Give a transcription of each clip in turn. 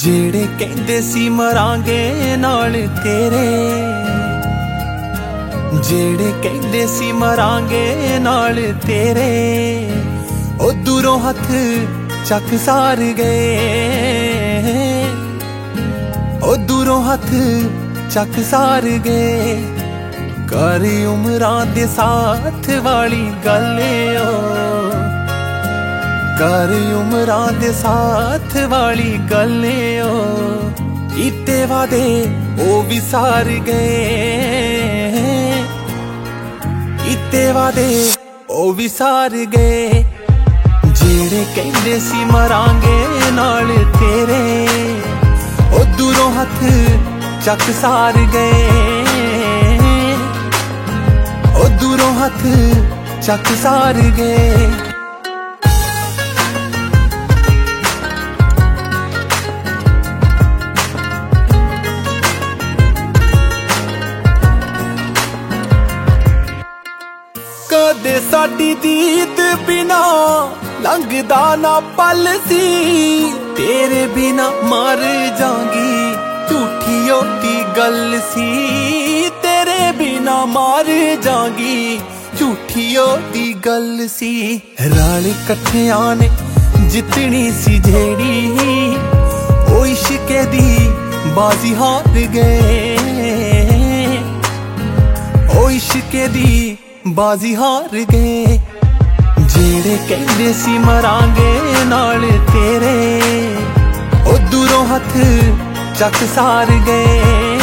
ਜਿਹੜੇ ਕਹਿੰਦੇ ਸੀ ਮਰਾਂਗੇ ਨਾਲ ਤੇਰੇ, ਜਿਹੜੇ ਕਹਿੰਦੇ ਸੀ ਮਰਾਂਗੇ ਨਾਲ ਤੇਰੇ, ਉਹ ਦੂਰੋਂ ਹੱਥ ਚੱਕ ਸਾਰ ਗਏ, ਉਹ ਦੂਰੋਂ ਹੱਥ ਚੱਕ ਸਾਰ ਗਏ। ਕਰ ਉਮਰਾਂ ਦੇ ਸਾਥ ਵਾਲੀ ਗੱਲ ਓ, ਕਰ ਉਮਰਾਂ ਦੇ ਸਾਥ ਵਾਲੀ ਗੱਲ ਓ, ਕੀਤੇ ਵਾਦੇ ਉਹ ਵੀ ਸਾਰ ਗਏ, ਕੀਤੇ ਵਾਦੇ ਉਹ ਵੀ ਸਾਰ ਗਏ। ਜਿਹੜੇ ਕਹਿੰਦੇ ਸੀ ਮਰਾਂਗੇ ਨਾਲ ਤੇਰੇ, ਉਹ ਦੂਰੋਂ ਹੱਥ ਚੱਕ ਸਾਰ ਗਏ, ਉਹ ਦੂਰੋਂ ਹੱਥ ਚੱਕ ਸਾਰ ਗਏ। ਕਦੇ ਸਾਡੀ ਦੀਦ ਬਿਨਾ ਲੰਘਦਾ ਨਾ ਪਲ ਸੀ, ਤੇਰੇ ਬਿਨਾ ਮਰ ਜਾਗੀ ਝੂਠੀ ਉਹਦੀ ਗੱਲ ਸੀ, ਤੇਰੇ ਬਿਨਾ ਮਰ ਜਾਗੀ ਝੂਠੀ ਉਹਦੀ ਗੱਲ ਸੀ। ਰਲ ਇਕੱਠਿਆਂ ਨੇ ਜਿੱਤਣੀ ਸੀ ਜਿਹੜੀ, ਉਹ ਇਸ਼ਕੇ ਦੀ ਬਾਜ਼ੀ ਹਾਰ ਗਏ, ਉਹ ਇਸ਼ਕੇ ਦੀ ਬਾਜ਼ੀ ਹਾਰ ਗਏ। ਜਿਹੜੇ ਕਹਿੰਦੇ ਸੀ ਮਰਾਂਗੇ ਨਾਲ ਤੇਰੇ, ਉਹ ਦੂਰੋਂ ਹੱਥ ਚੱਕ ਸਾਰ ਗਏ,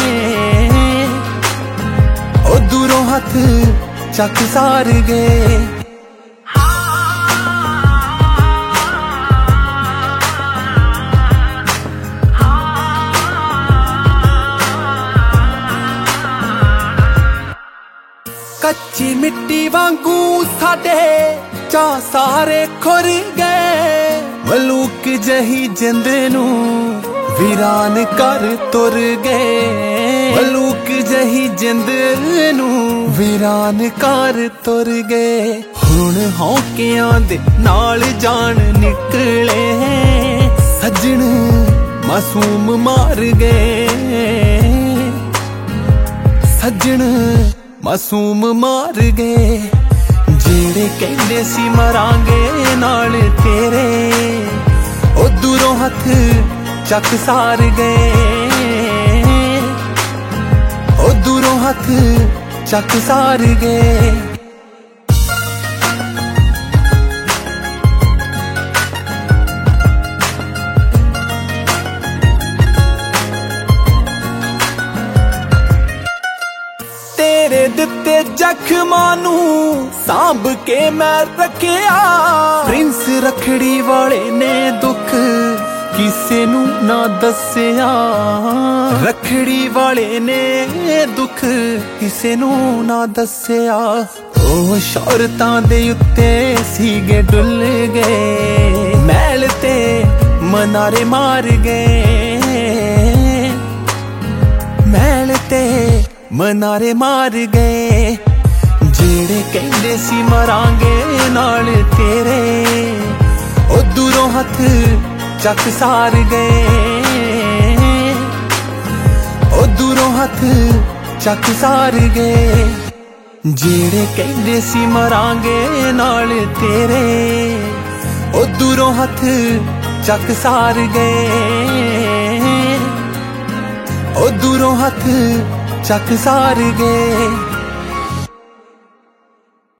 ਉਹ ਦੂਰੋਂ ਹੱਥ ਚੱਕ ਸਾਰ ਗਏ। ਕੱਚੀ ਮਿੱਟੀ ਵਾਂਗੂ ਸਾਡੇ ਚਾਅ ਸਾਰੇ ਖੁਰ ਗਏ, ਮਲੂਕ ਜਹੀ ਜਿੰਦ ਨੂੰ ਵੀਰਾਨ ਕਰ ਤੁਰ ਗਏ, ਮਲੂਕ ਜਹੀ ਜਿੰਦ ਨੂੰ ਵੀਰਾਨ ਕਰ ਤੁਰ ਗਏ। ਹੁਣ ਹੌਕਿਆਂ ਦੇ ਨਾਲ ਜਾਨ ਨਿਕਲੇ, ਸੱਜਣ ਮਾਸੂਮ ਮਾਰ ਗਏ, ਸੱਜਣ ਮਾਸੂਮ ਮਾਰ ਗਏ। ਜਿਹੜੇ ਕਹਿੰਦੇ ਸੀ ਮਰਾਂਗੇ ਨਾਲ ਤੇਰੇ, ਉਹ ਦੂਰੋਂ ਹੱਥ ਚੱਕ ਸਾਰ ਗਏ, ਉਹ ਦੂਰੋਂ ਹੱਥ ਚੱਕ ਸਾਰ ਗਏ। ਤੇਰੇ ਦਿੱਤੇ ਜ਼ਖਮਾਂ ਨੂੰ ਸਾਂਭ ਕੇ ਮੈਂ ਰੱਖਿਆ, ਪ੍ਰਿੰਸ ਰੱਖੜੀ ਵਾਲੇ ਨੇ ਦੁੱਖ ਕਿਸੇ ਨੂੰ ਨਾ ਦੱਸਿਆ, ਰੱਖੜੀ ਵਾਲੇ ਨੇ ਦੁੱਖ ਕਿਸੇ ਨੂੰ ਨਾ ਦੱਸਿਆ। ਉਹ ਸ਼ੌਹਰਤਾਂ ਦੇ ਉੱਤੇ ਸੀਗੇ ਡੁੱਲ ਗਏ, ਮੈਲ ਤੇ ਮਨਾਰੇ ਮਾਰ ਗਏ, ਮੈਲ ਤੇ ਮਨਾਰੇ ਮਾਰ ਗਏ। ਜਿਹੜੇ ਕਹਿੰਦੇ ਸੀ ਮਰਾਂਗੇ ਨਾਲ ਤੇਰੇ, ਉਹ ਦੂਰੋਂ ਹੱਥ ਚੱਕ ਸਾਰ ਗਏ, ਉਹ ਦੂਰੋਂ ਹੱਥ ਚੱਕ ਸਾਰ ਗਏ। ਜਿਹੜੇ ਕਹਿੰਦੇ ਸੀ ਮਰਾਂਗੇ ਨਾਲ ਤੇਰੇ, ਉਹ ਦੂਰੋਂ ਹੱਥ ਚੱਕ ਸਾਰ ਗਏ, ਉਹ ਦੂਰੋਂ ਹੱਥ ਚੱਕ ਸਾਰ ਗਏ।